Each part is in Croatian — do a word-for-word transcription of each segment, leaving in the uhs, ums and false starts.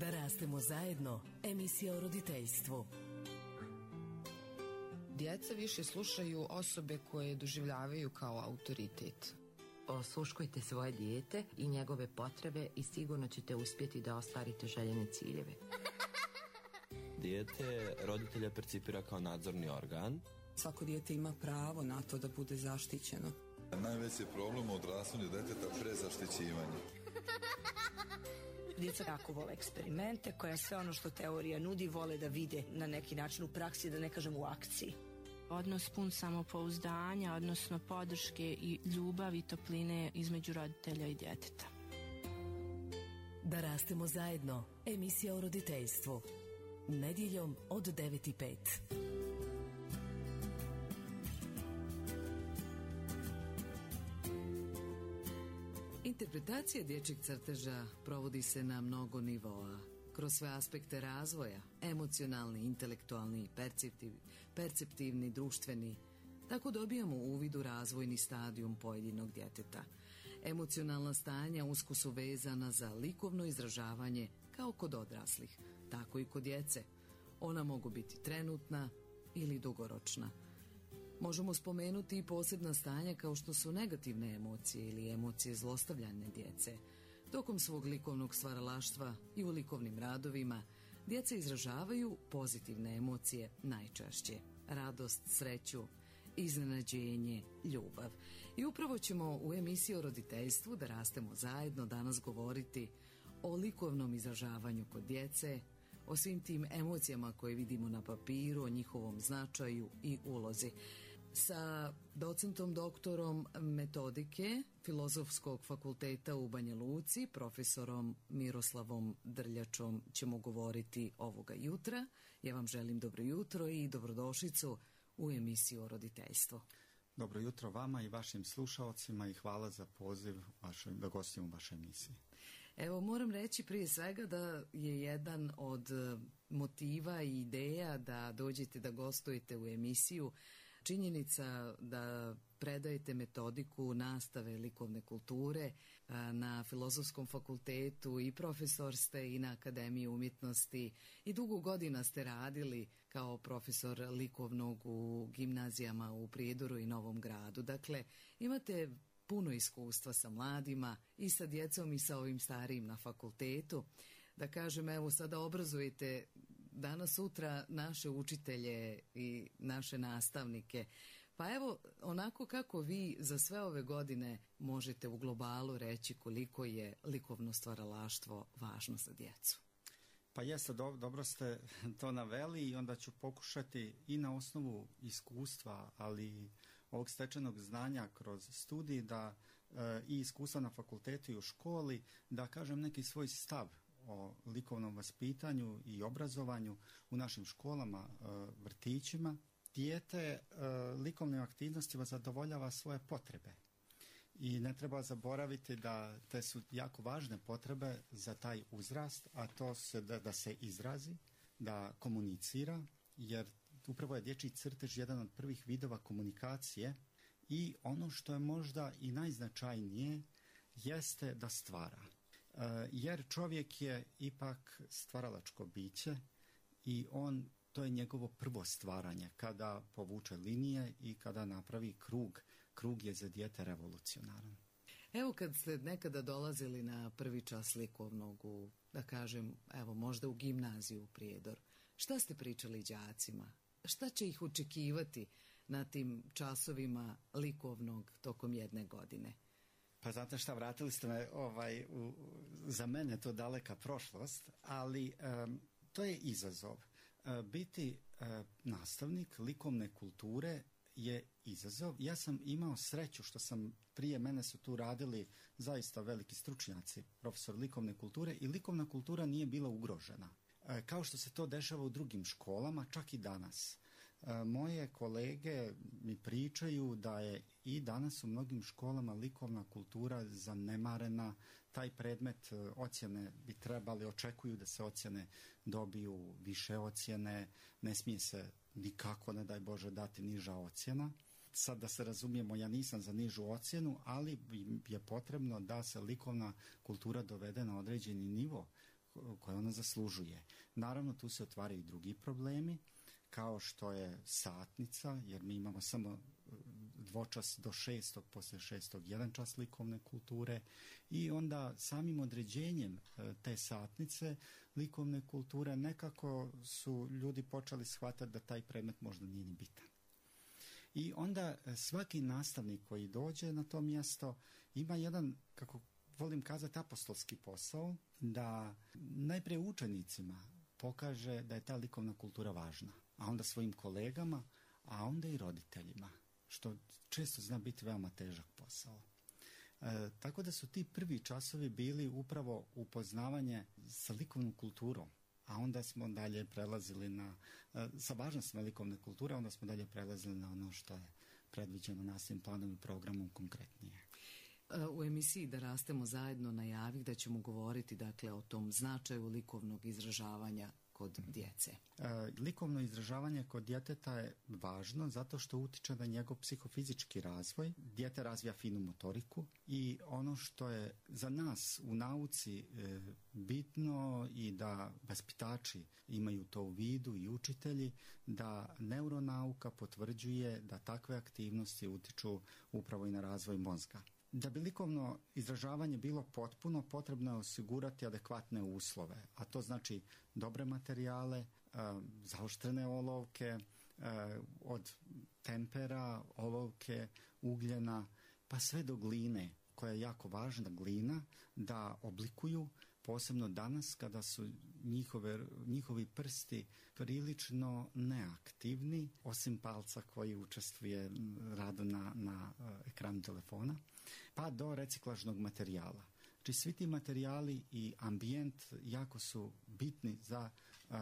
Da rastemo zajedno, emisija o roditeljstvu. Djeca više slušaju osobe koje doživljavaju kao autoritet. Osluškujte svoje dijete i njegove potrebe i sigurno ćete uspjeti da ostvarite željene ciljeve. Dijete roditelja percipira kao nadzorni organ. Svako dijete ima pravo na to da bude zaštićeno. Najveći problem u odrastanju djeteta prezaštićivanje. Djeca jako vole eksperimente, koja sve ono što teorija nudi vole da vide na neki način u praksi, da ne kažem u akciji. Odnos pun samopouzdanja, odnosno podrške i ljubavi i topline između roditelja i djeteta. Da rastemo zajedno, emisija o roditeljstvu. Nedjeljom od devet i pet. Interpretacija dječjeg crteža provodi se na mnogo nivoa, kroz sve aspekte razvoja, emocionalni, intelektualni, perceptivni, perceptivni, društveni. Tako dobijamo uvid u razvojni stadijum pojedinog djeteta. Emocionalna stanja usko su vezana za likovno izražavanje kao kod odraslih, tako i kod djece. Ona mogu biti trenutna ili dugoročna. Možemo spomenuti i posebna stanja kao što su negativne emocije ili emocije zlostavljane djece. Tokom svog likovnog stvaralaštva i u likovnim radovima djeca izražavaju pozitivne emocije najčešće. Radost, sreću, iznenađenje, ljubav. I upravo ćemo u emisiji o roditeljstvu Da rastemo zajedno danas govoriti o likovnom izražavanju kod djece, o svim tim emocijama koje vidimo na papiru, o njihovom značaju i ulozi. Sa docentom doktorom metodike Filozofskog fakulteta u Banja Luci, profesorom Miroslavom Drljačom ćemo govoriti ovoga jutra. Ja vam želim dobro jutro i dobrodošlicu u emisiju o roditeljstvu. Dobro jutro vama i vašim slušalcima i hvala za poziv vašoj, da gostimo u vašoj emisiji. Evo, moram reći prije svega da je jedan od motiva i ideja da dođete da gostujete u emisiju činjenica da predajete metodiku nastave likovne kulture na Filozofskom fakultetu i profesor ste i na Akademiji umjetnosti i dugo godina ste radili kao profesor likovnog u gimnazijama u Prijedoru i Novom Gradu. Dakle, imate puno iskustva sa mladima i sa djecom i sa ovim starijim na fakultetu. Da kažem, evo sada obrazujete danas sutra naše učitelje i naše nastavnike. Pa evo, onako kako vi za sve ove godine možete u globalu reći koliko je likovno stvaralaštvo važno za djecu. Pa jeste, do, dobro ste to naveli i onda ću pokušati i na osnovu iskustva, ali ovog stečenog znanja kroz studij da e, i iskustva na fakultetu i u školi, da kažem neki svoj stav o likovnom vaspitanju i obrazovanju u našim školama, e, vrtićima. Dijete e, likovnim aktivnostima zadovoljava svoje potrebe. I ne treba zaboraviti da te su jako važne potrebe za taj uzrast, a to se da, da se izrazi, da komunicira, jer upravo je dječji crtež jedan od prvih vidova komunikacije i ono što je možda i najznačajnije jeste da stvara. E, jer čovjek je ipak stvaralačko biće i on, to je njegovo prvo stvaranje, kada povuče linije i kada napravi krug. Krug je za dijete revolucionaran. Evo kad ste nekada dolazili na prvi čas likovnog u, da kažem, evo možda u gimnaziju u Prijedor, šta ste pričali đacima? Šta će ih očekivati na tim časovima likovnog tokom jedne godine? Pa znate šta, vratili ste me ovaj, u, za mene to daleka prošlost, ali um, to je izazov. Uh, biti uh, nastavnik likovne kulture je izazov. Ja sam imao sreću što sam, prije mene su tu radili zaista veliki stručnjaci, profesor likovne kulture, i likovna kultura nije bila ugrožena. E, kao što se to dešava u drugim školama, čak i danas. E, moje kolege mi pričaju da je i danas u mnogim školama likovna kultura zanemarena. Taj predmet e, ocjene bi trebali, očekuju da se ocjene dobiju više ocjene, ne smije se nikako, ne daj Bože, dati niža ocjena. Sad da se razumijemo, ja nisam za nižu ocjenu, ali je potrebno da se likovna kultura dovede na određeni nivo koje ona zaslužuje. Naravno, tu se otvaraju i drugi problemi, kao što je satnica, jer mi imamo samo dvočas do šestog, poslije šestog jedan čas likovne kulture i onda samim određenjem te satnice likovne kulture nekako su ljudi počeli shvatati da taj predmet možda nije ni bitan. I onda svaki nastavnik koji dođe na to mjesto ima jedan, kako volim kazati, apostolski posao, da najprije učenicima pokaže da je ta likovna kultura važna, a onda svojim kolegama, a onda i roditeljima, što često zna biti veoma težak posao. E, tako da su ti prvi časovi bili upravo upoznavanje sa likovnom kulturom, a onda smo dalje prelazili na, e, sa važnostima likovne kulture, onda smo dalje prelazili na ono što je predviđeno nastavnim planom i programom konkretnije. U emisiji Da rastemo zajedno najavih da ćemo govoriti dakle o tom značaju likovnog izražavanja kod djece. E, likovno izražavanje kod djeteta je važno zato što utiče na njegov psihofizički razvoj. Dijete razvija finu motoriku i ono što je za nas u nauci e, bitno i da vaspitači imaju to u vidu i učitelji, da neuronauka potvrđuje da takve aktivnosti utiču upravo i na razvoj mozga. Da bi likovno izražavanje bilo potpuno, potrebno je osigurati adekvatne uslove, a to znači dobre materijale, zaoštrene olovke, od tempera, olovke, ugljena, pa sve do gline, koja je jako važna glina, da oblikuju, posebno danas kada su njihove, njihovi prsti prilično neaktivni, osim palca koji učestvuje radu na, na ekranu telefona, pa do reciklažnog materijala. Znači svi ti materijali i ambijent jako su bitni za uh,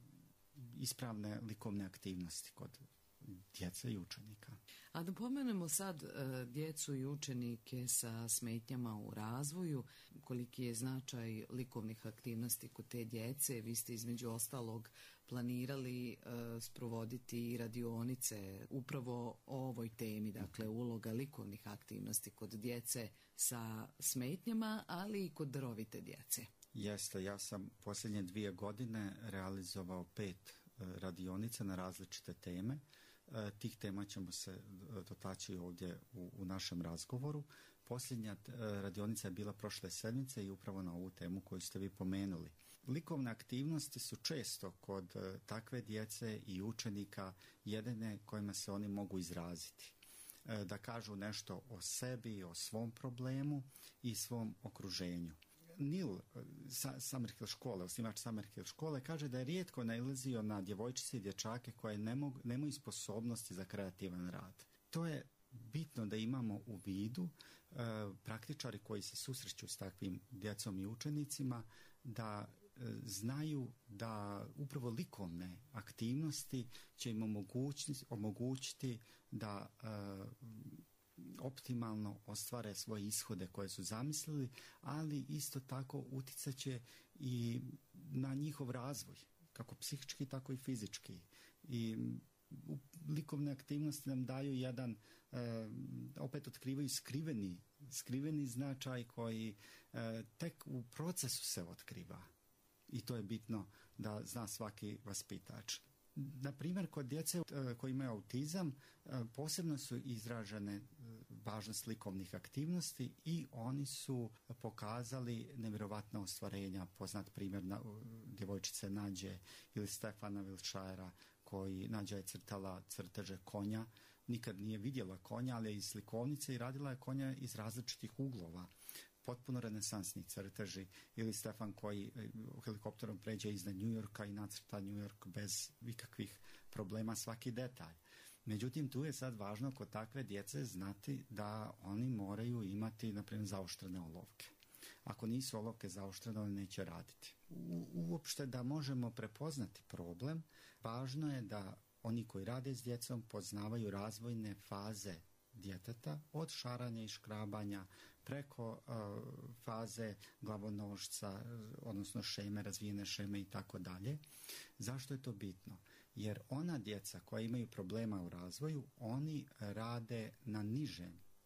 ispravne likovne aktivnosti kod djece i učenika. A da pomenemo sad e, djecu i učenike sa smetnjama u razvoju, koliki je značaj likovnih aktivnosti kod te djece. Vi ste između ostalog planirali e, sprovoditi radionice upravo o ovoj temi, dakle uloga likovnih aktivnosti kod djece sa smetnjama, ali i kod darovite djece. Jeste, ja sam posljednje dvije godine realizovao pet e, radionica na različite teme. E, tih tema ćemo se dotaći ovdje u, u našem razgovoru. Posljednja e, radionica je bila prošle sedmice i upravo na ovu temu koju ste vi pomenuli. Likovne aktivnosti su često kod e, takve djece i učenika jedine kojima se oni mogu izraziti. E, da kažu nešto o sebi, o svom problemu i svom okruženju. Nil sa Summerhill škole, osnivač Summerhill škole, kaže da je rijetko nailazio na djevojčice i dječake koje ne mogu, nemaju sposobnosti za kreativan rad. To je bitno da imamo u vidu, e, praktičari koji se susreću s takvim djecom i učenicima, da e, znaju da upravo likovne aktivnosti će im omogućiti, omogućiti da e, optimalno ostvare svoje ishode koje su zamislili, ali isto tako uticat će i na njihov razvoj, kako psihički, tako i fizički. I likovne aktivnosti nam daju jedan, e, opet otkrivaju skriveni, skriveni značaj koji e, tek u procesu se otkriva. I to je bitno da zna svaki vaspitač. Na primjer, kod djece koji imaju autizam posebno su izražene važnost likovnih aktivnosti i oni su pokazali nevjerovatna ostvarenja. Poznat primjer na, djevojčice Nađe ili Stefana Wiltshira, koji Nađa je crtala crteže konja. Nikad nije vidjela konja, ali je iz slikovnice i radila je konja iz različitih uglova. Potpuno renesansni crteži, ili Stefan koji helikopterom pređe iznad New Yorka i nacrta New York bez ikakvih problema svaki detalj. Međutim, tu je sad važno kod takve djece znati da oni moraju imati, na primjer, zaoštrene olovke. Ako nisu olovke zaoštrene, oni neće raditi. U, uopšte da možemo prepoznati problem, važno je da oni koji rade s djecom poznavaju razvojne faze djeteta, od šaranja i škrabanja preko uh, faze glavonožca, odnosno šeme, razvijene šeme i tako dalje. Zašto je to bitno? Jer ona djeca koja imaju problema u razvoju, oni rade na nižem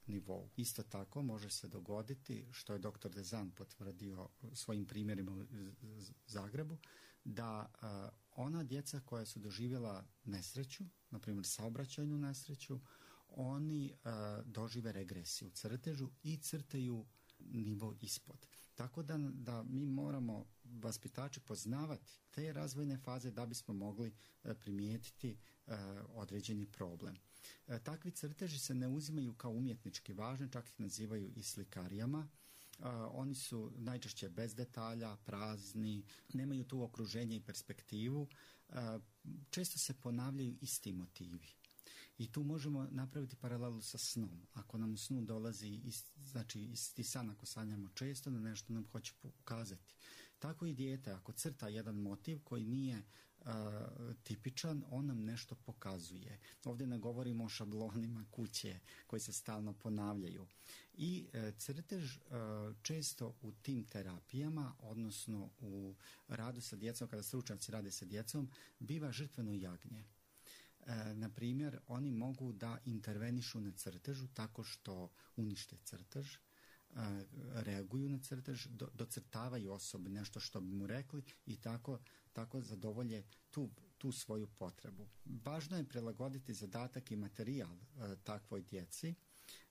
nivou. Isto tako može se dogoditi, što je doktor Dezan potvrdio svojim primjerima u Zagrebu, da a, ona djeca koja su doživjela nesreću, na primjer saobraćajnu nesreću, oni a, dožive regresiju, crtežu i crtaju nivo ispod. Tako da, da mi moramo, vaspitači, poznavati te razvojne faze da bismo mogli a, primijetiti a, određeni problem. A, takvi crteži se ne uzimaju kao umjetnički važni, čak ih nazivaju i slikarijama. Uh, oni su najčešće bez detalja, prazni, nemaju tu okruženje i perspektivu, uh, često se ponavljaju isti motivi. I tu možemo napraviti paralelu sa snom. Ako nam u snu dolazi ist, znači isti san, ako sanjamo često, da nešto nam hoće pokazati. Tako i dijete, ako crta jedan motiv koji nije uh, tipičan, on nam nešto pokazuje. Ovdje ne govorimo o šablonima kuće koji se stalno ponavljaju. I uh, crtež uh, često u tim terapijama, odnosno u radu sa djecom, kada stručnjaci rade sa djecom, biva žrtveno jagnje. E, na primjer, oni mogu da intervenišu na crtežu tako što unište crtež, e, reaguju na crtež, do, docrtavaju osobi nešto što bi mu rekli i tako, tako zadovolje tu, tu svoju potrebu. Važno je prilagoditi zadatak i materijal e, takvoj djeci. E,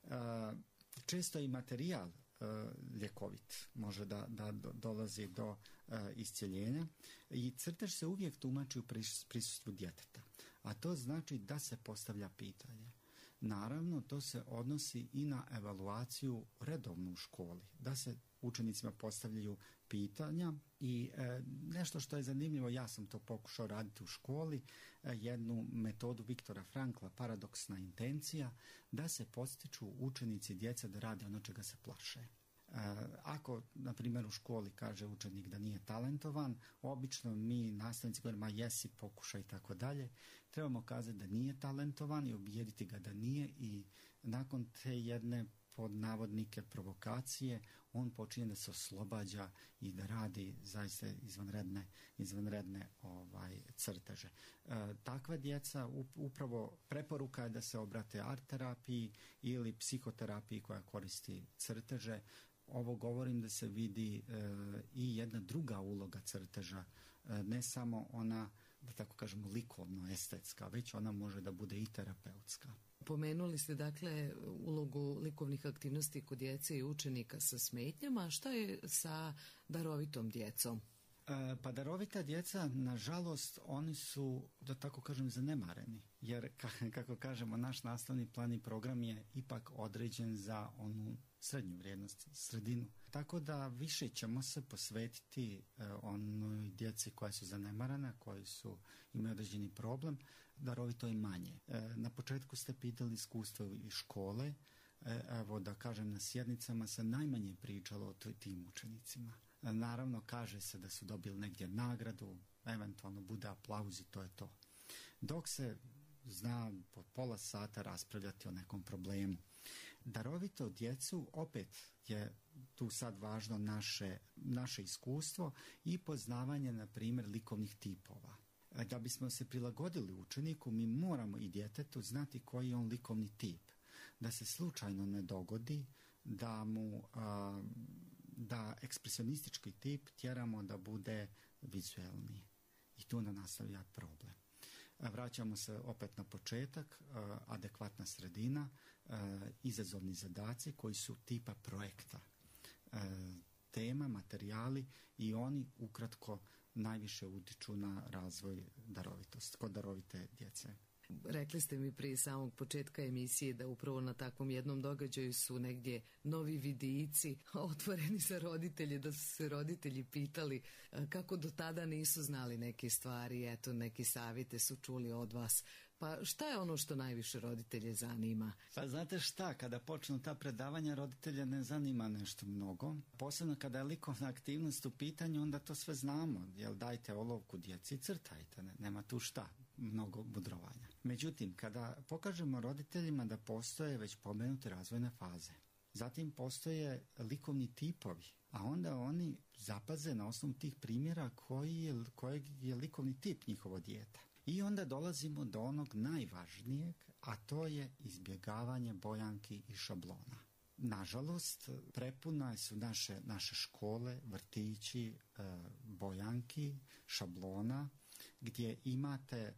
često i materijal e, ljekovit može da, da do, dolazi do e, iscjeljenja i crtež se uvijek tumači u pris, prisustvu djeteta. A to znači da se postavlja pitanje. Naravno, to se odnosi i na evaluaciju redovnu u školi, da se učenicima postavljaju pitanja i e, nešto što je zanimljivo, ja sam to pokušao raditi u školi, e, jednu metodu Viktora Frankla, paradoksna intencija, da se postiču učenici, djeca da rade ono čega se plaše. Ako, na primjer, u školi kaže učenik da nije talentovan, obično mi nastavnici govorimo, jesi, pokušaj i tako dalje, trebamo kazati da nije talentovan i ubijediti ga da nije i nakon te jedne pod navodnike provokacije on počinje da se oslobađa i da radi zaista izvanredne, izvanredne ovaj, crteže. E, takva djeca upravo preporuka je da se obrate art terapiji ili psihoterapiji koja koristi crteže. Ovo govorim da se vidi e, i jedna druga uloga crteža, e, ne samo ona, da tako kažemo, likovno-estetska, već ona može da bude i terapeutska. Pomenuli ste dakle ulogu likovnih aktivnosti kod djece i učenika sa smetnjama. Šta je sa darovitom djecom? E, pa darovita djeca, nažalost, oni su, da tako kažem, zanemareni. Jer, kako kažemo, naš nastavni plan i program je ipak određen za onu srednju vrijednost, sredinu. Tako da više ćemo se posvetiti e, onoj djeci koja su zanemarana, koji su, imaju određeni problem, darovito i manje. E, na početku ste pitali iskustvo iz škole. E, evo da kažem, na sjednicama se najmanje pričalo o tim učenicima. E, naravno, kaže se da su dobili negdje nagradu, eventualno bude aplauz i to je to. Dok se zna po pola sata raspravljati o nekom problemu. Darovito djecu opet je tu sad važno naše, naše iskustvo i poznavanje, na primjer, likovnih tipova. Da bismo se prilagodili učeniku, mi moramo i djetetu znati koji je on likovni tip. Da se slučajno ne dogodi da mu a, da ekspresionistički tip tjeramo da bude vizuelni. I tu onda nastavlja problem. Vraćamo se opet na početak, adekvatna sredina, izazovni zadaci koji su tipa projekta, tema, materijali i oni ukratko najviše utiču na razvoj darovitosti, kod darovite djece. Rekli ste mi prije samog početka emisije da upravo na takvom jednom događaju su negdje novi vidici otvoreni za roditelje, da su se roditelji pitali kako do tada nisu znali neke stvari, eto neke savjete su čuli od vas. Pa šta je ono što najviše roditelje zanima? Pa znate šta, kada počnu ta predavanja roditelja ne zanima nešto mnogo. Posebno kada je likovna aktivnost u pitanju, onda to sve znamo. Jel, dajte olovku djeci i crtajte, ne, nema tu šta, mnogo budrovanja. Međutim, kada pokažemo roditeljima da postoje već pomenute razvojne faze, zatim postoje likovni tipovi, a onda oni zapaze na osnovu tih primjera koji je, kojeg je likovni tip njihovo dijete. I onda dolazimo do onog najvažnijeg, a to je izbjegavanje bojanki i šablona. Nažalost, prepune su naše, naše škole, vrtići, bojanki, šablona, gdje imate,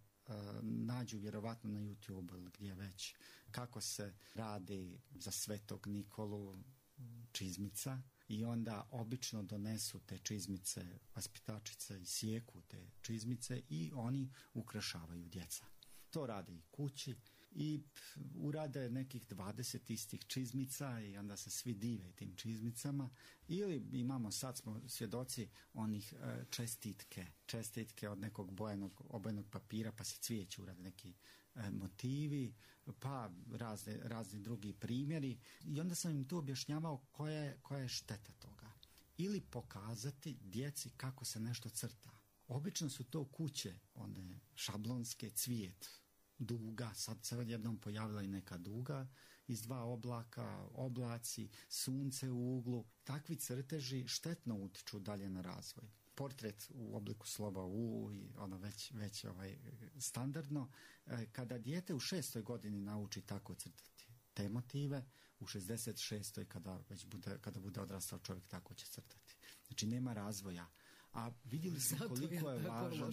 nađu vjerovatno na YouTube ili gdje već, kako se radi za Svetog Nikolu čizmica, i onda obično donesu te čizmice vaspitačice i sjeku te čizmice i oni ukrašavaju djeca. To rade i kući i urade nekih dvadeset istih čizmica i onda se svi dive tim čizmicama. Ili imamo, sad smo svjedoci onih e, čestitke, čestitke od nekog bojenog, obojenog papira, pa se cvijeće urade neki e, motivi, pa razne, razni drugi primjeri. I onda sam im tu objašnjavao koja je, koja je šteta toga. Ili pokazati djeci kako se nešto crta. Obično su to kuće, one šablonske, cvijet, duga, sad se odjednom pojavila i neka duga iz dva oblaka, oblaci, sunce u uglu. Takvi crteži štetno utiču dalje na razvoj. Portret u obliku slova U i ono već, već ovaj, standardno. Kada dijete u šestoj godini nauči tako crtati te motive, u šezdeset šestoj kada već bude, kada bude odrastao čovjek tako će crtati. Znači nema razvoja. A vidjeli smo koliko je važan.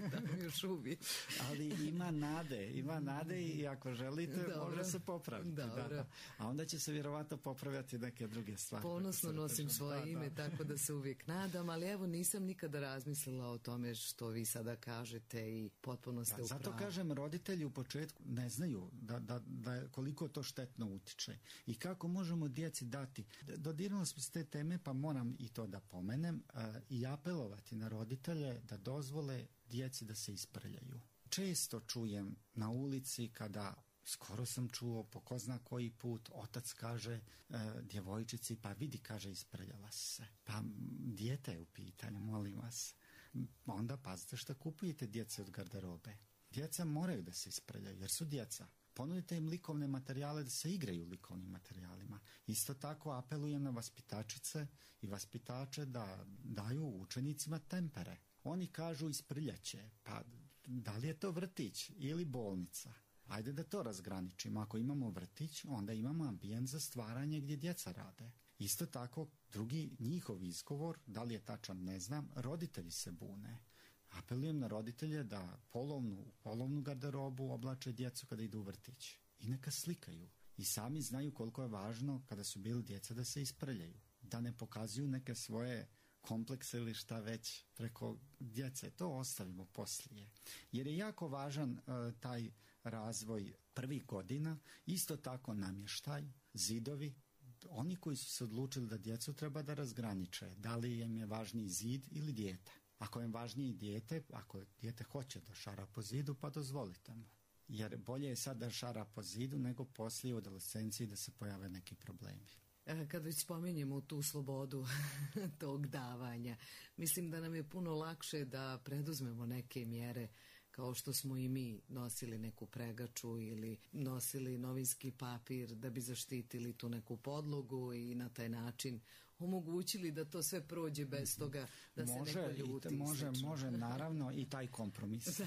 Još uvijek. Ali ima nade, ima nade i ako želite, dobro, može se popraviti. Da, da. A onda će se vjerovatno popravljati neke druge stvari. Ponosno nosim svoje da, ime, da. Tako da se uvijek nadam, ali evo nisam nikada razmislila o tome što vi sada kažete i potpuno ste da, u pravu. Zato kažem, roditelji u početku ne znaju da, da, da koliko to štetno utiče i kako možemo djeci dati. Dodirnulo smo s te teme, pa moram i to da pomenem uh, i apelovati na roditelje da dozvole djeci da se isprljaju. Često čujem na ulici kada, skoro sam čuo po ko zna koji put, otac kaže e, djevojčici, pa vidi, kaže, isprljala se. Pa dijete je u pitanju, molim vas. Onda pazite što kupujete djece od garderobe. Djeca moraju da se isprljaju jer su djeca. Ponudite im likovne materijale da se igraju likovnim materijalima. Isto tako apelujem na vaspitačice i vaspitače da daju učenicima tempere. Oni kažu isprljaće, pa da li je to vrtić ili bolnica? Ajde da to razgraničimo. Ako imamo vrtić, onda imamo ambijent za stvaranje gdje djeca rade. Isto tako, drugi njihov izgovor, da li je tačan ne znam, roditelji se bune. Apelujem na roditelje da polovnu, polovnu garderobu oblače djecu kada idu u vrtić. I neka slikaju. I sami znaju koliko je važno kada su bili djeca da se isprljaju. Da ne pokazuju neke svoje komplekse ili šta već preko djece. To ostavimo poslije. Jer je jako važan uh, taj razvoj prvih godina. Isto tako namještaj, zidovi. Oni koji su se odlučili da djecu treba da razgraniče. Da li im je važniji zid ili dijete. Ako je važniji dijete, ako dijete hoće da šara po zidu, pa dozvolite mu. Jer bolje je sad da šara po zidu nego poslije u adolescenciji da se pojave neki problemi. Kad već spominjemo tu slobodu tog davanja, mislim da nam je puno lakše da preduzmemo neke mjere kao što smo i mi nosili neku pregaču ili nosili novinski papir da bi zaštitili tu neku podlogu i na taj način omogućili da to sve prođe bez toga da može, se neko ljuti. Može, može, naravno, i taj kompromis. Da.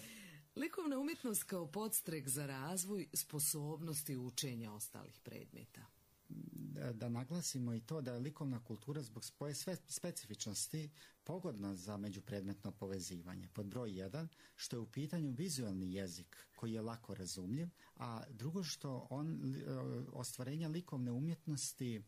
Likovna umjetnost kao podstrek za razvoj sposobnosti učenja ostalih predmeta. Da, da naglasimo i to da je likovna kultura zbog svoje sve specifičnosti pogodna za međupredmetno povezivanje. Pod broj jedan, što je u pitanju vizualni jezik koji je lako razumljiv, a drugo što on ostvarenja likovne umjetnosti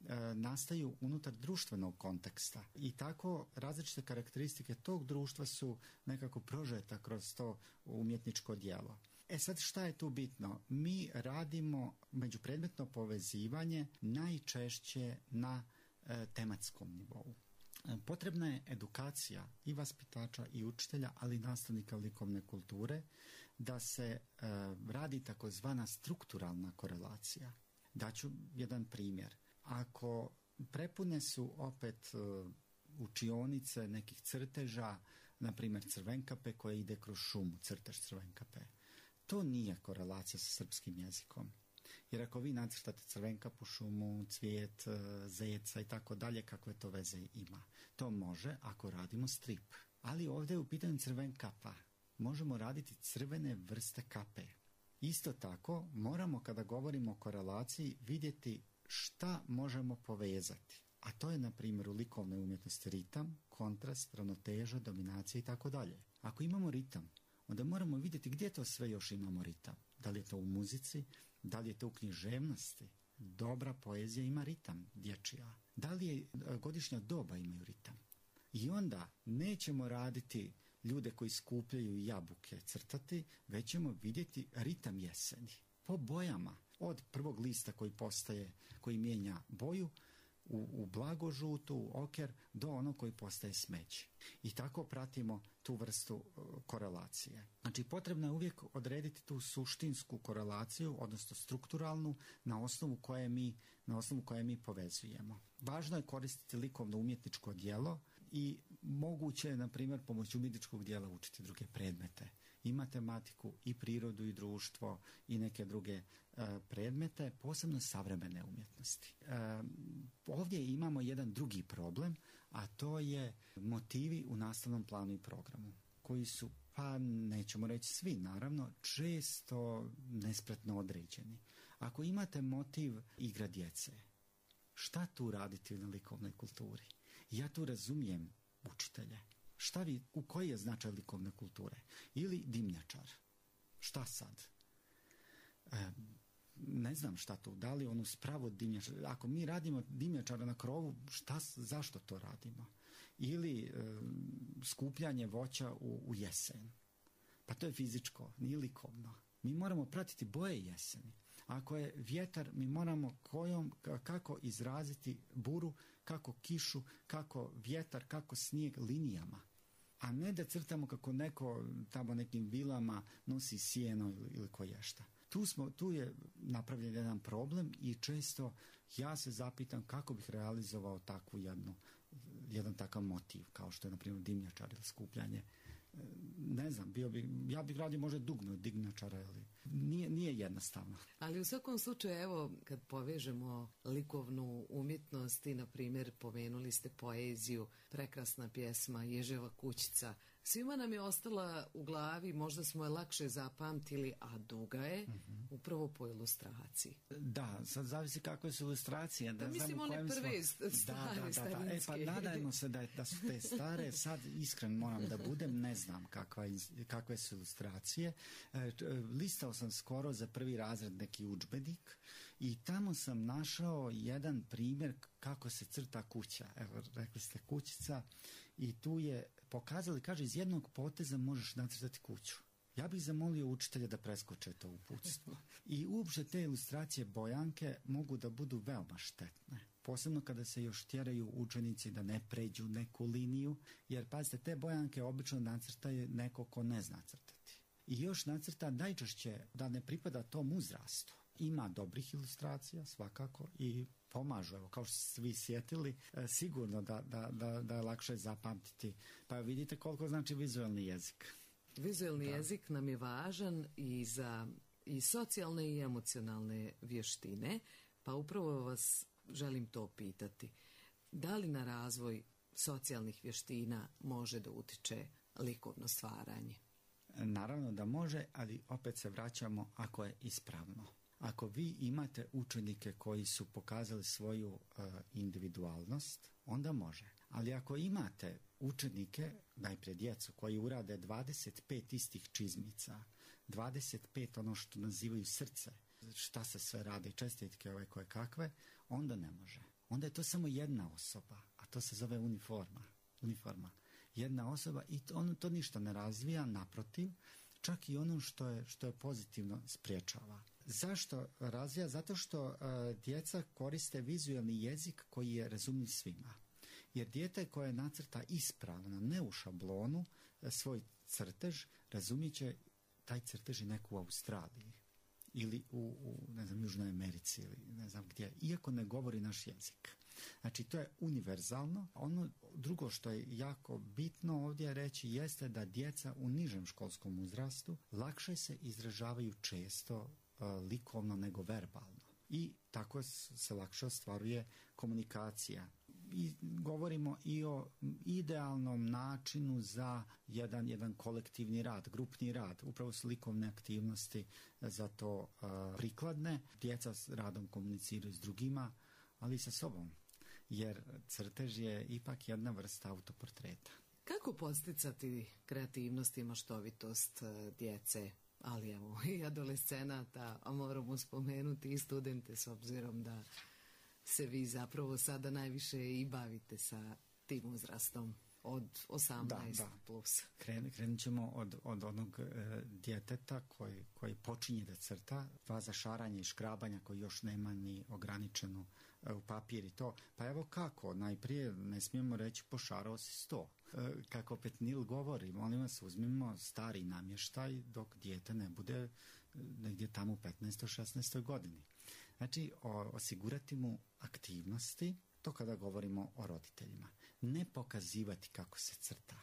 nastaju unutar društvenog konteksta i tako različite karakteristike tog društva su nekako prožeta kroz to umjetničko djelo. E sad šta je tu bitno? Mi radimo međupredmetno povezivanje najčešće na e, tematskom nivou. E, potrebna je edukacija i vaspitača i učitelja, ali i nastavnika likovne kulture, da se e, radi takozvana strukturalna korelacija. Daću jedan primjer. Ako prepune su opet uh, učionice nekih crteža, na primjer crvenkape koja ide kroz šumu, crtež crvenkape, to nije korelacija sa srpskim jezikom. Jer ako vi nacrtate crvenkapu, šumu, cvijet, zeca i tako dalje, kakve to veze ima? To može ako radimo strip. Ali ovdje je u pitanju crvenkapa. Možemo raditi crvene vrste kape. Isto tako, moramo kada govorimo o korelaciji vidjeti šta možemo povezati. A to je, na primjer, u likovnoj umjetnosti ritam, kontrast, ravnoteža, dominacija i tako dalje. Ako imamo ritam, onda moramo vidjeti gdje to sve još imamo ritam. Da li je to u muzici, da li je to u književnosti. Dobra poezija ima ritam, dječja. Da li je godišnja doba imaju ritam. I onda nećemo raditi ljude koji skupljaju jabuke crtati, već ćemo vidjeti ritam jeseni. Po bojama, od prvog lista koji postaje, koji mijenja boju, u, u blagožutu, u oker, do onog koji postaje smeđi. I tako pratimo tu vrstu uh, korelacije. Znači, potrebno je uvijek odrediti tu suštinsku korelaciju, odnosno strukturalnu, na osnovu koje mi, na osnovu koje mi povezujemo. Važno je koristiti likovno umjetničko djelo i moguće je, na primjer, pomoću umjetničkog djela učiti druge predmete. I matematiku, i prirodu, i društvo, i neke druge uh, predmete, posebno savremene umjetnosti. Uh, ovdje imamo jedan drugi problem, a to je motivi u nastavnom planu i programu, koji su, pa nećemo reći svi, naravno, često nespretno određeni. Ako imate motiv igra djece, šta tu raditi na likovnoj kulturi? Ja tu razumijem učitelje. Šta vi, u koji je značaj likovne kulture? Ili dimnjačar? Šta sad? E, ne znam šta tu, da li ono spravo dimnjačara? Ako mi radimo dimnjačara na krovu, šta, zašto to radimo? Ili e, skupljanje voća u, u jesen? Pa to je fizičko, nije likovno. Mi moramo pratiti boje jeseni. Ako je vjetar, mi moramo kojom, kako izraziti buru, kako kišu, kako vjetar, kako snijeg linijama. A ne da crtamo kako neko tamo nekim vilama nosi sjeno ili, ili koješta. Tu, smo, tu je napravljen jedan problem i često ja se zapitam kako bih realizovao takvu jednu, jedan takav motiv, kao što je, na primjer, dimnjačar ili skupljanje. Ne znam, bio bi, ja bih radio možda dugme od dimnjačara, ali nije, nije jednostavno. Ali u svakom slučaju, evo, kad povežemo likovnu umjetnost i, na primjer, pomenuli ste poeziju, prekrasna pjesma Ježeva kućica, svima nam je ostala u glavi, možda smo je lakše zapamtili, a duga je, uh-huh. upravo po ilustraciji. Da, sad zavisi kakve su ilustracije. Da, da mislim one prve smo... stare, da, da, da, da. E, pa nadajmo se da, da su te stare, sad iskren moram da budem, ne znam kakva, kakve su ilustracije. E, listao sam skoro za prvi razred neki udžbenik i tamo sam našao jedan primjer kako se crta kuća. Evo, rekli ste kućica i tu je pokazali, kaže, iz jednog poteza možeš nacrtati kuću. Ja bih zamolio učitelja da preskoče to uputstvo. I uopšte te ilustracije bojanke mogu da budu veoma štetne. Posebno kada se još tjeraju učenici da ne pređu neku liniju, jer pazite, te bojanke obično nacrtaju neko ko ne zna crtati. I još nacrta najčešće da ne pripada tom uzrastu. Ima dobrih ilustracija, svakako, i pomažu, evo, kao što ste vi sjetili, e, sigurno da, da, da, da je lakše zapamtiti. Pa vidite koliko znači vizualni jezik. Vizualni da. jezik nam je važan i za i socijalne i emocionalne vještine, pa upravo vas želim to pitati. Da li na razvoj socijalnih vještina može da utiče likovno stvaranje? Naravno da može, ali opet se vraćamo ako je ispravno. Ako vi imate učenike koji su pokazali svoju uh, individualnost, onda može. Ali ako imate učenike, najprije djecu, koji urade dvadeset pet istih čizmica, dvadeset pet ono što nazivaju srce, šta se sve rade, čestitke ove koje kakve, onda ne može. Onda je to samo jedna osoba, a to se zove uniforma. Uniforma. Jedna osoba i to, ono to ništa ne razvija, naprotiv, čak i ono što je, što je pozitivno spriječava. Zašto razvija? Zato što uh, djeca koriste vizualni jezik koji je razumljiv svima. Jer dijete koje nacrta ispravno, ne u šablonu, svoj crtež, razumjet će taj crtež i neko u Australiji ili u, u ne znam, Južnoj Americi ili ne znam gdje, iako ne govori naš jezik. Znači, to je univerzalno. Ono drugo što je jako bitno ovdje reći jeste da djeca u nižem školskom uzrastu lakše se izražavaju često uh, likovno nego verbalno. I tako se lakše ostvaruje komunikacija. i govorimo i o idealnom načinu za jedan, jedan kolektivni rad, grupni rad. Upravo su likovne aktivnosti za to uh, prikladne. Djeca s radom komuniciraju s drugima, ali i sa sobom. Jer crtež je ipak jedna vrsta autoportreta. Kako podsticati kreativnost i maštovitost djece, ali evo i adolescenata, a moramo spomenuti i studente s obzirom da se vi zapravo sada najviše i bavite sa tim uzrastom od osamnaest da, da. plus. Kren, krenut ćemo od, od onog e, djeteta koji, koji počinje da crta, faza šaranja i škrabanja koji još nema ni ograničenu e, u papir i to. Pa evo kako, najprije ne smijemo reći pošarao si sto. E, kako opet Nil govori, molim vas, uzmimo stari namještaj dok dijete ne bude negdje tamo u petnaestoj šesnaestoj godini. Znači, o, osigurati mu aktivnosti, to kada govorimo o roditeljima. Ne pokazivati kako se crta.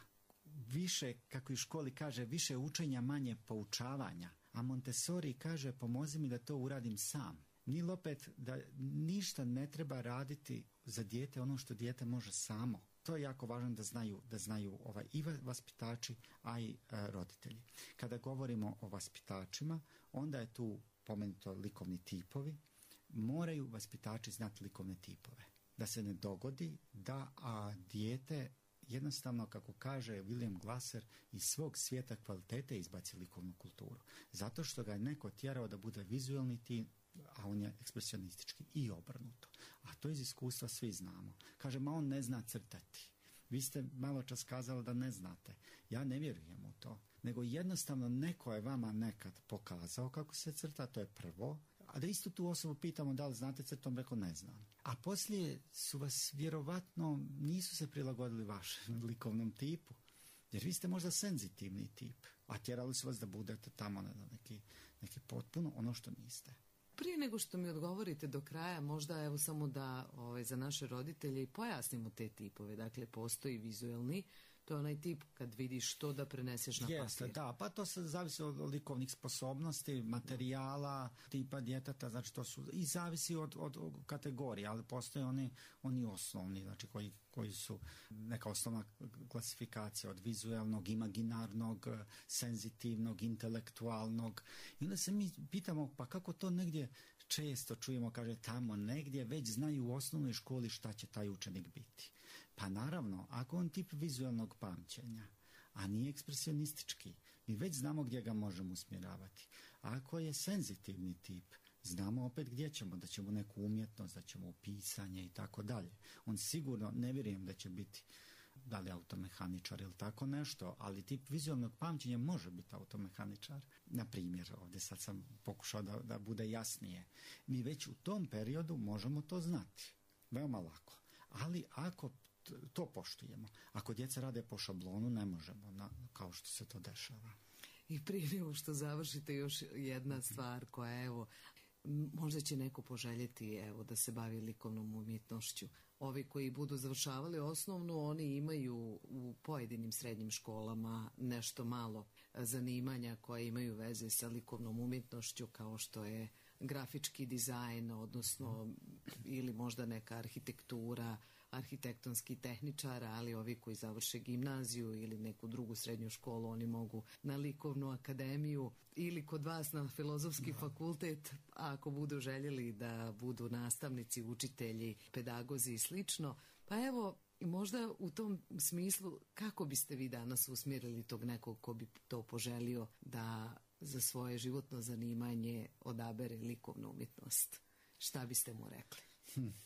Više, kako i u školi kaže, više učenja, manje poučavanja. A Montessori kaže, pomozi mi da to uradim sam. Nil opet da ništa ne treba raditi za dijete ono što dijete može samo. To je jako važno da znaju, da znaju ovaj, i vaspitači, a i e, roditelji. Kada govorimo o vaspitačima, onda je tu pomenuto likovni tipovi. Moraju vaspitači znati likovne tipove. Da se ne dogodi da a, dijete jednostavno, kako kaže William Glasser, iz svog svijeta kvalitete izbaci likovnu kulturu. Zato što ga je neko tjerao da bude vizualni tip, a on je ekspresionistički i obrnuto. A to iz iskustva svi znamo. Kaže, ma on ne zna crtati. Vi ste malo čas kazali da ne znate. Ja ne vjerujem u to. Nego jednostavno neko je vama nekad pokazao kako se crta, to je prvo. A da istu tu osobu pitamo da li znate crtu, on rekao ne znam. A poslije su vas vjerovatno, nisu se prilagodili vašem likovnom tipu. Jer vi ste možda senzitivni tip. A tjerali su vas da budete tamo na neki, neki potpuno ono što niste. Prije nego što mi odgovorite do kraja, možda evo samo da ovaj, za naše roditelje pojasnimo te tipove. Dakle, postoji vizualni, to je onaj tip kad vidiš što da preneseš na Jeste, papir. da, pa to se zavisi od likovnih sposobnosti, materijala, tipa djeteta, znači to su, i zavisi od, od, od kategorije, ali postoje oni, oni osnovni, znači koji, koji su neka osnovna klasifikacija od vizualnog, imaginarnog, senzitivnog, intelektualnog. I onda se mi pitamo, pa kako to negdje često čujemo, kaže tamo negdje već znaju u osnovnoj školi šta će taj učenik biti. Pa naravno, ako on tip vizualnog pamćenja, a nije ekspresionistički, mi već znamo gdje ga možemo usmjeravati. A ako je senzitivni tip, znamo opet gdje ćemo, da ćemo neku umjetnost, da ćemo u pisanje i tako dalje. On sigurno, ne vjerujem da će biti da li automehaničar ili tako nešto, ali tip vizualnog pamćenja može biti automehaničar. Na primjer, ovdje sad sam pokušao da, da bude jasnije. Mi već u tom periodu možemo to znati. Veoma lako. Ali ako to poštujemo, ako djeca rade po šablonu, ne možemo, na, kao što se to dešava. I prije nego što završite, još jedna stvar koja, evo, možda će neko poželjeti, evo, da se bavi likovnom umjetnošću. Ovi koji budu završavali osnovnu, oni imaju u pojedinim srednjim školama nešto malo zanimanja koje imaju veze sa likovnom umjetnošću, kao što je grafički dizajn, odnosno ili možda neka arhitektura, arhitektonski tehničar, ali ovi koji završe gimnaziju ili neku drugu srednju školu, oni mogu na likovnu akademiju ili kod vas na filozofski da. fakultet, a ako budu željeli da budu nastavnici, učitelji, pedagozi i slično. Pa evo, možda u tom smislu, kako biste vi danas usmjerili tog nekog ko bi to poželio da za svoje životno zanimanje odabere likovnu umjetnost? Šta biste mu rekli? Hm. E,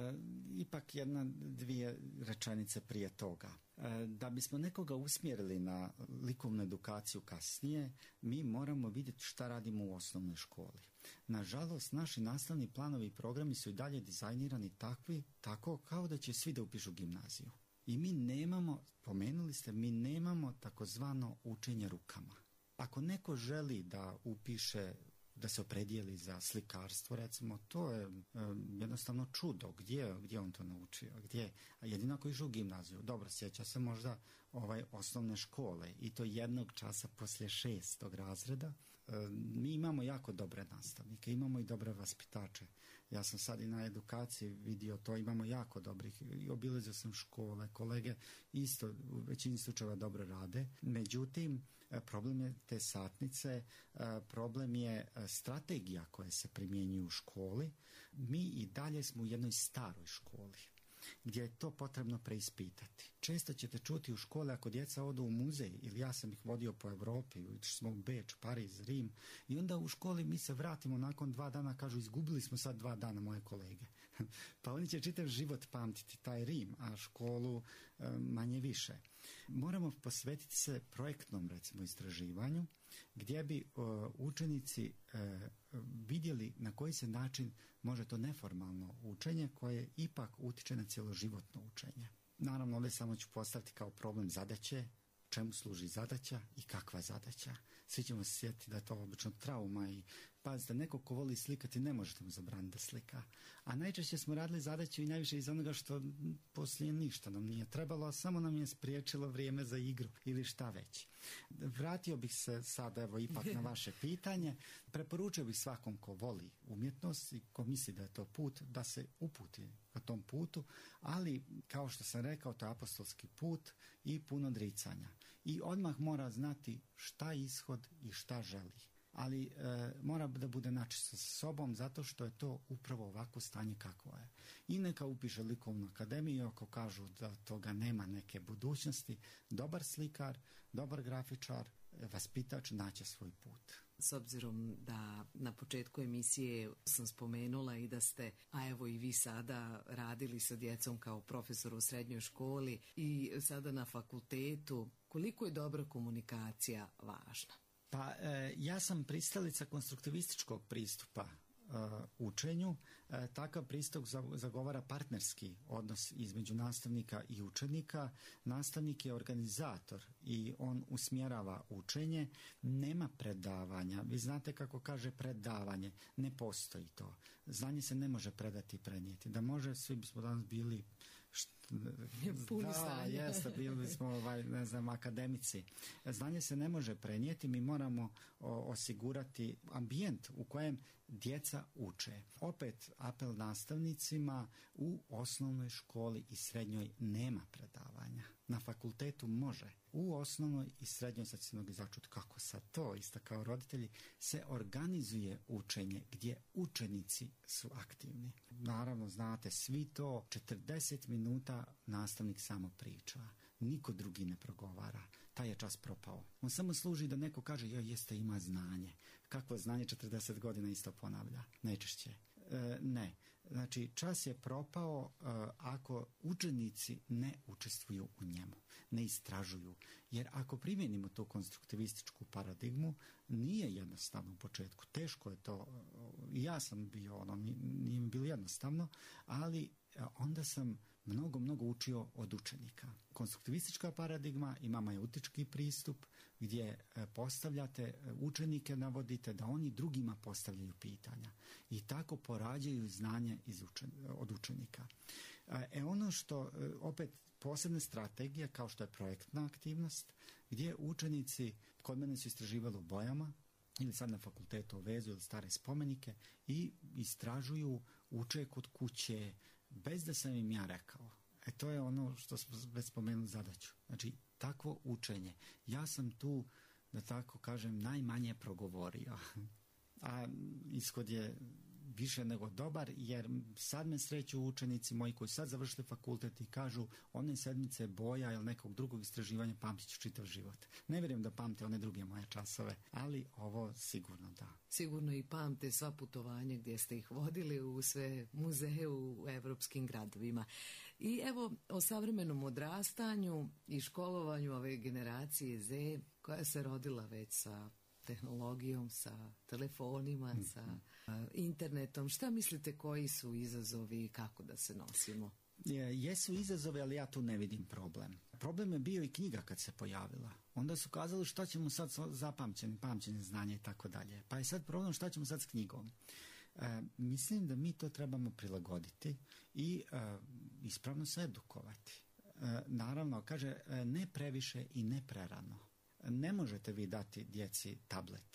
ipak jedna, dvije rečenice prije toga. E, da bismo nekoga usmjerili na likovnu edukaciju kasnije, mi moramo vidjeti šta radimo u osnovnoj školi. Nažalost, naši nastavni planovi i programi su i dalje dizajnirani takvi, tako kao da će svi da upišu gimnaziju. I mi nemamo, pomenuli ste, mi nemamo takozvano učenje rukama. Ako neko želi da upiše, da se opredijeli za slikarstvo, recimo, to je um, jednostavno čudo. Gdje, gdje on to naučio? Gdje? A jedino ako išao u gimnaziju. Dobro, sjeća se možda ovaj osnovne škole i to jednog časa poslije šestog razreda. Um, mi imamo jako dobre nastavnike, imamo i dobre vaspitače. Ja sam sad i na edukaciji vidio to, imamo jako dobrih, i obilazio sam škole, kolege isto u većini slučajeva dobro rade. Međutim, problem je te satnice, problem je strategija koja se primjenjuje u školi. Mi i dalje smo u jednoj staroj školi gdje je to potrebno preispitati. Često ćete čuti u škole ako djeca odu u muzej, ili ja sam ih vodio po Europi, išli smo u Beč, Pariz, Rim, i onda u školi mi se vratimo nakon dva dana, kažu izgubili smo sad dva dana moje kolege. Pa oni će čitav život pamtiti taj Rim, a školu e, manje više. Moramo posvetiti se projektnom, recimo, istraživanju, gdje bi e, učenici e, vidjeli na koji se način može to neformalno učenje koje ipak utiče na cjeloživotno učenje. Naravno, ovdje samo ću postaviti kao problem zadaće, čemu služi zadaća i kakva zadaća. Svi ćemo se sjetiti da je to obično trauma i pazite, neko ko voli slikati ne možete mu zabraniti da slika. A najčešće smo radili zadaću i najviše iz onoga što poslije ništa nam nije trebalo, a samo nam je spriječilo vrijeme za igru ili šta već. Vratio bih se sad evo ipak na vaše pitanje. Preporučio bih svakom ko voli umjetnost i ko misli da je to put, da se uputi na tom putu, ali kao što sam rekao, to je apostolski put i puno odricanja. I odmah mora znati šta je ishod i šta želi. Ali e, mora da bude načisto sa sobom zato što je to upravo ovako stanje kakvo je. I neka upiše likovnu akademiju ako kažu da toga nema neke budućnosti. Dobar slikar, dobar grafičar, vaspitač naće svoj put. S obzirom da na početku emisije sam spomenula i da ste, a evo i vi sada radili sa djecom kao profesor u srednjoj školi i sada na fakultetu, koliko je dobra komunikacija važna? Pa e, ja sam pristalica konstruktivističkog pristupa e, učenju. E, takav pristup zagovara partnerski odnos između nastavnika i učenika. Nastavnik je organizator i on usmjerava učenje. Nema predavanja. Vi znate kako kaže predavanje. Ne postoji to. Znanje se ne može predati i prenijeti. Da može, svi bismo danas bili Puni da, stanja. jeste, bili smo ovaj, ne znam, akademici. Znanje se ne može prenijeti, mi moramo o, osigurati ambijent u kojem djeca uče. Opet apel nastavnicima, u osnovnoj školi i srednjoj nema predavanja. Na fakultetu može. U osnovnoj i srednjoj, sad se mnogi začuti kako sad to, isto kao roditelji, se organizuje učenje gdje učenici su aktivni. Naravno, znate, svi to četrdeset minuta nastavnik samo priča. Niko drugi ne progovara. Taj je čas propao. On samo služi da neko kaže, joj, jeste, ima znanje. Kakvo znanje četrdeset godina isto ponavlja? Najčešće. E, ne. Znači, čas je propao e, ako učenici ne učestvuju u njemu, ne istražuju. Jer ako primjenimo tu konstruktivističku paradigmu, nije jednostavno u početku. Teško je to. Ja sam bio, ono, nije mi bilo jednostavno, ali onda sam mnogo, mnogo učio od učenika. Konstruktivistička paradigma ima majeutički pristup gdje postavljate učenike, navodite da oni drugima postavljaju pitanja i tako porađaju znanje iz učen, od učenika. E ono što, opet, posebne strategije kao što je projektna aktivnost, gdje učenici, kod mene su istraživali u bojama, ili sad na fakultetu vezuju stare spomenike i istražuju, uče kod kuće, bez da sam im ja rekao. E to je ono što smo već spomenuli zadaću. Znači, takvo učenje. Ja sam tu, da tako kažem, najmanje progovorio. A ishod je više nego dobar, jer sad me sreću učenici moji koji sad završili fakultet i kažu one sedmice boja ili nekog drugog istraživanja pamtit ću čitav život. Ne vjerujem da pamte one druge moje časove, ali ovo sigurno da. Sigurno i pamte sva putovanja gdje ste ih vodili u sve muzeje u evropskim gradovima. I evo o savremenom odrastanju i školovanju ove generacije Z koja se rodila već sa tehnologijom, sa telefonima, mm-hmm. sa uh, internetom. Šta mislite koji su izazovi i kako da se nosimo? Je, jesu izazove, ali ja tu ne vidim problem. Problem je bio i knjiga kad se pojavila. Onda su kazali šta ćemo sad zapamćeni, pamćeni znanje i tako dalje. Pa je sad problem šta ćemo sad s knjigom. E, mislim da mi to trebamo prilagoditi i e, ispravno se edukovati. E, naravno, kaže, ne previše i ne prerano. Ne možete vi dati djeci tablet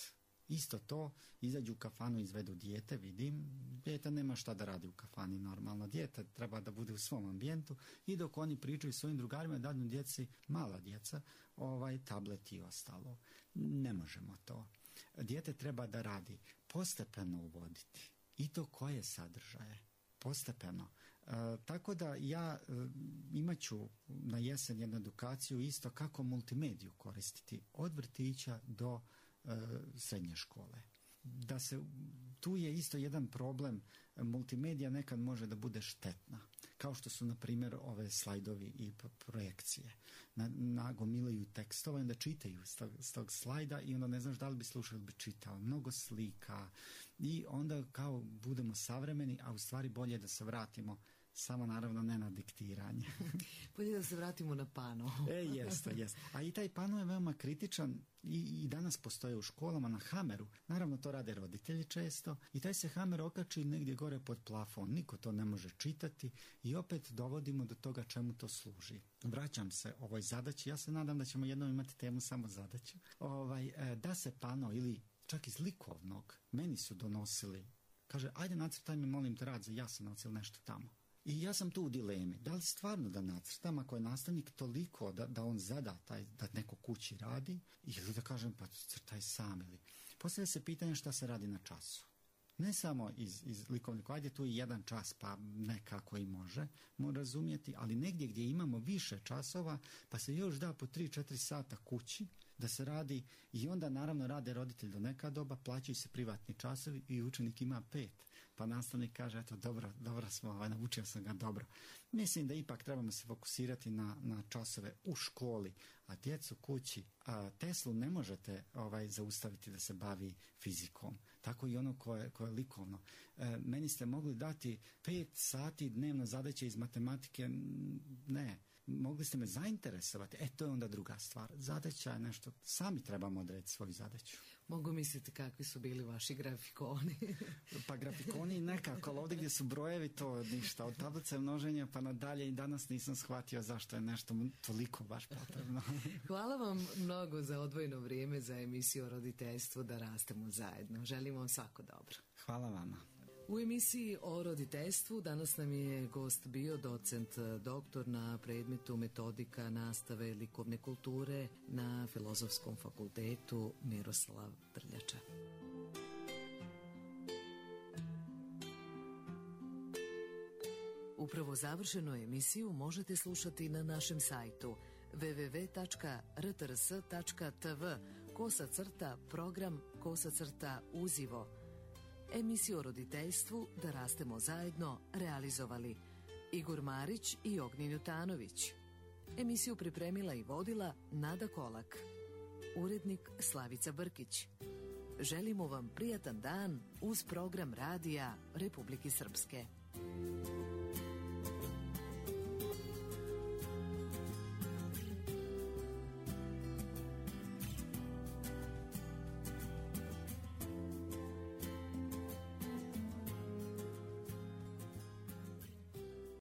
Isto to, izađu u kafanu, izvedu dijete, vidim, dijete nema šta da radi u kafani normalno, dijete treba da bude u svom ambijentu i dok oni pričaju svojim drugarima, dadnu djeci, mala djeca, ovaj tablet i ostalo. Ne možemo to. Dijete treba da radi, postepeno uvoditi. I to koje sadržaje? Postepeno. E, tako da ja e, imat ću na jesen jednu edukaciju isto kako multimediju koristiti od vrtića do e, srednje škole. Da se, tu je isto jedan problem, multimedija nekad može da bude štetna, kao što su na primjer ove slajdovi i projekcije. Na, nagomilaju tekstove, onda čitaju s tog, s tog slajda i onda ne znaš da li bi slušao ili bi čitao. Mnogo slika i onda kao budemo savremeni, a u stvari bolje da se vratimo, samo naravno ne na diktiranje. Bolje da se vratimo na pano. E, jeste, jeste. A i taj pano je veoma kritičan i, i danas postoje u školama na hameru. Naravno, to rade roditelji često i taj se hamer okači negdje gore pod plafon. Niko to ne može čitati i opet dovodimo do toga čemu to služi. Vraćam se ovoj zadaći. Ja se nadam da ćemo jednom imati temu samo zadaću. Ovaj, da se pano ili čak iz likovnog meni su donosili. Kaže, ajde nacrtaj mi, molim te, rad za Jasenovac ili nešto tamo. I ja sam tu u dilemi. Da li stvarno da nacrtam ako je nastavnik toliko da, da on zada taj, da neko kući radi ili da kažem pa crtaj sam ili. Postavlja se pitanje šta se radi na času. Ne samo iz, iz likovnika, ajde tu je jedan čas pa nekako i može mo razumjeti, ali negdje gdje imamo više časova pa se još da po tri četiri sata kući da se radi i onda naravno rade roditelj do neka doba, plaćaju se privatni časovi i učenik ima pet. Pa nastavnik kaže, eto, dobro, dobro smo, ovaj, naučio sam ga dobro. Mislim da ipak trebamo se fokusirati na, na časove u školi, a djecu kući. A Teslu ne možete ovaj, zaustaviti da se bavi fizikom. Tako i ono koje, koje je likovno. E, meni ste mogli dati pet sati dnevno zadaće iz matematike, ne. Mogli ste me zainteresovati, e to je onda druga stvar. Zadaća je nešto, sami trebamo odrediti svoju zadaću. Mogu misliti kakvi su bili vaši grafikoni. Pa grafikoni nekako, ali ovdje gdje su brojevi to ništa. Od tablice množenja pa nadalje i danas nisam shvatio zašto je nešto toliko baš potrebno. Hvala vam mnogo za odvojeno vrijeme za emisiju o roditeljstvu Da rastemo zajedno. Želim vam svako dobro. Hvala vama. U emisiji o roditeljstvu danas nam je gost bio docent doktor na predmetu metodika nastave likovne kulture na Filozofskom fakultetu Miroslav Drljača. Upravo završenu emisiju možete slušati na našem sajtu w w w tačka r t r s tačka t v kosa crta program kosa crta uzivo. Emisiju o roditeljstvu Da rastemo zajedno realizovali Igor Marić i Ognjen Jutanović. Emisiju pripremila i vodila Nada Kolak. Urednik Slavica Brkić. Želimo vam prijatan dan uz program radija Republike Srpske.